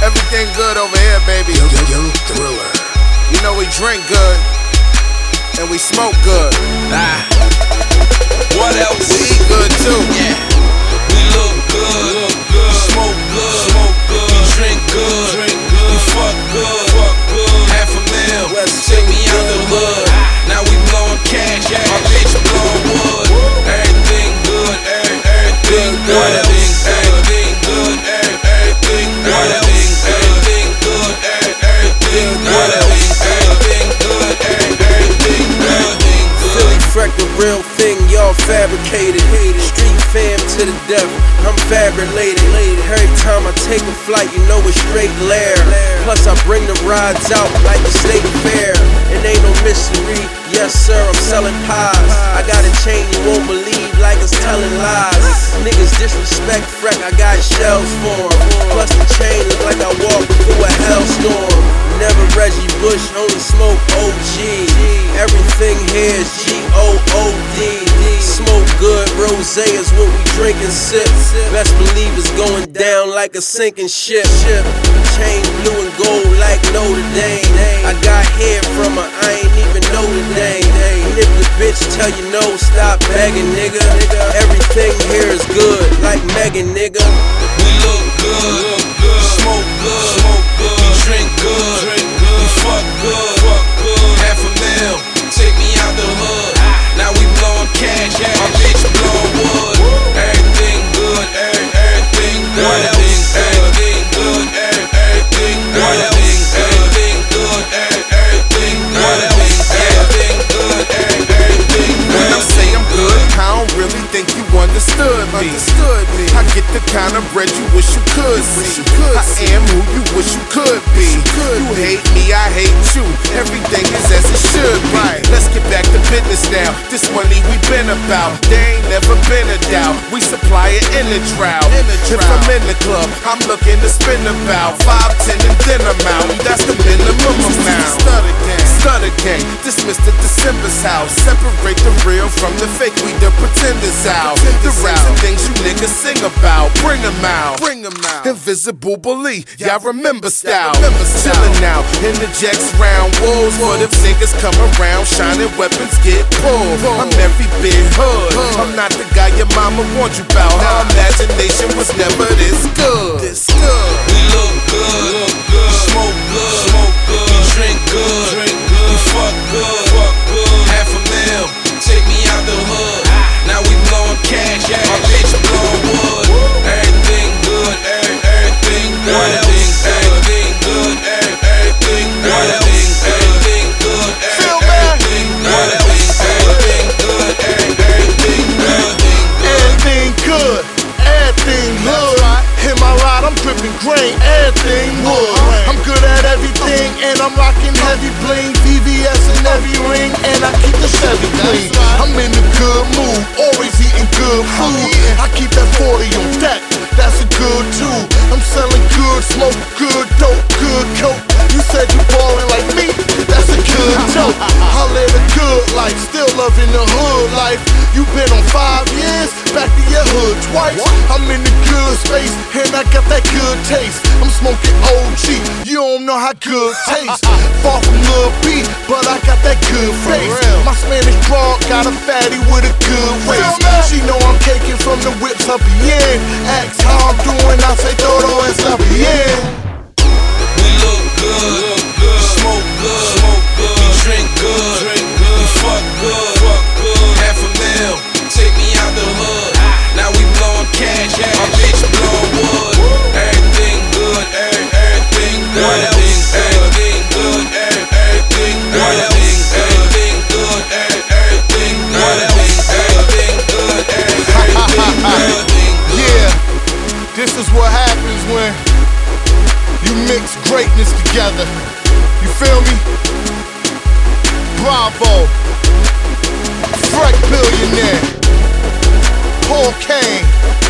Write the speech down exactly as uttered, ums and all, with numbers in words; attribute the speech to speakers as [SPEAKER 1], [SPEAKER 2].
[SPEAKER 1] Everything good over here, baby.
[SPEAKER 2] Young, young, young Thriller.
[SPEAKER 1] You know we drink good, and we smoke good.
[SPEAKER 3] Ah. What else?
[SPEAKER 1] We eat good too.
[SPEAKER 3] Yeah. We look good, look good. Smoke good, smoke good. We drink good, drink good. We fuck good, fuck good. Half a mil, take me out the hood. Now we blowing cash, my bitch blowing wood. Everything good, every, everything good, everything, everything good, every, everything good, everything, everything good, every, everything good, everything good, every, everything good.
[SPEAKER 4] Philly Freck, the real thing, y'all fabricated. Street fam to the death, I'm fab related. Every time I take a flight, you know it's straight lair. Plus I bring the rides out like the state fair. It ain't no mystery, yes sir, I'm selling pies. I got a chain you won't believe like it's telling lies. Niggas disrespect Freck, I got shells for 'em. Plus the chain look like I walked through a hellstorm. Never Reggie Bush, only smoke O G. Everything here is G O O D. Smoke good, rosé is what we drink and sip. Best believe it's going down like a sinking ship. Chain blue and gold like Notre Dame. I got hair from her, I ain't even know the name. And if the bitch tell you no, stop begging, nigga. Everything here is good, like Megan, nigga.
[SPEAKER 3] We look good, smoke good, smoke good. We drink good, drink good. We fuck good, fuck good. Half a mil, take me out the hood. Now we blowing cash, my bitch blowing wood. Everything good, every, everything good, everything, everything good, every, everything good, everything, everything good, every, everything good, everything good, every, everything good.
[SPEAKER 1] When I say I'm good, I don't really think you understood me. Understood me. I get the kind of bread you wish you could see. I am who you wish you could be. You hate me, I hate you. Everything is as it should be. Let's get back to business now. This money we been about, there ain't never been a doubt. We supply it in the drought. If I'm in the club, I'm looking to spend about five, ten, and then I'm out. That's the minimum amount. Stutter gang, stutter gang. This Mister December's house. Separate the real from the fake. We the pretenders out. The racing things you niggas sing about. Bring them out. Bring them out. Invisible bully. Y'all remember style. Chillin' now in the Jacks round walls. But if niggas come around, shining weapons get pulled. I'm every bit hood. I'm not the guy your mama wants you about. Her imagination was never this good. This good.
[SPEAKER 3] We look good, smoke good, smoke good. We drink good, drink good. We fuck good, fuck good. Half a mil, take me out the hood. Now we blowing cash, my bitch blowing wood. Everything good, every, everything good, everything, everything good, every, everything good, everything, everything good, every, everything good, everything good, every, everything good,
[SPEAKER 5] everything good, everything hood. In my ride, I'm dripping grain, everything wood. I'm good at everything, and I'm rocking heavy bling, V V S in every ring, and I keep the Chevy clean. I'm in a good mood, always eating good food. I keep that forty on deck, that's a good too. I'm selling good, smoke good, dope, good coke. You said you ballin' like me, that's a good joke. I live a good life, still loving the hood life. You been on five years, back to your hood twice. I'm in the good space, and I got that good taste. I'm smoking O G, you don't know how good tastes. Far from Lil B, but I got that good face. My Spanish broad got a fatty with a good waist. She know I'm caking from the whips up in. Ask how I'm doing, I say todo está bien.
[SPEAKER 3] We look good, smoke good, smoke good. We drink good, drink good. We fuck good, fuck good. Half a mil, take me out the hood. Now we blowing cash, my bitch blowing wood. Everything good, every, everything good, everything, everything good, every, everything good, everything, everything good, every, everything good, everything good, everything good.
[SPEAKER 5] Yeah, this is what happens when you mix greatness together. You feel me? Bravo, Freck billionaire, Paul Kane.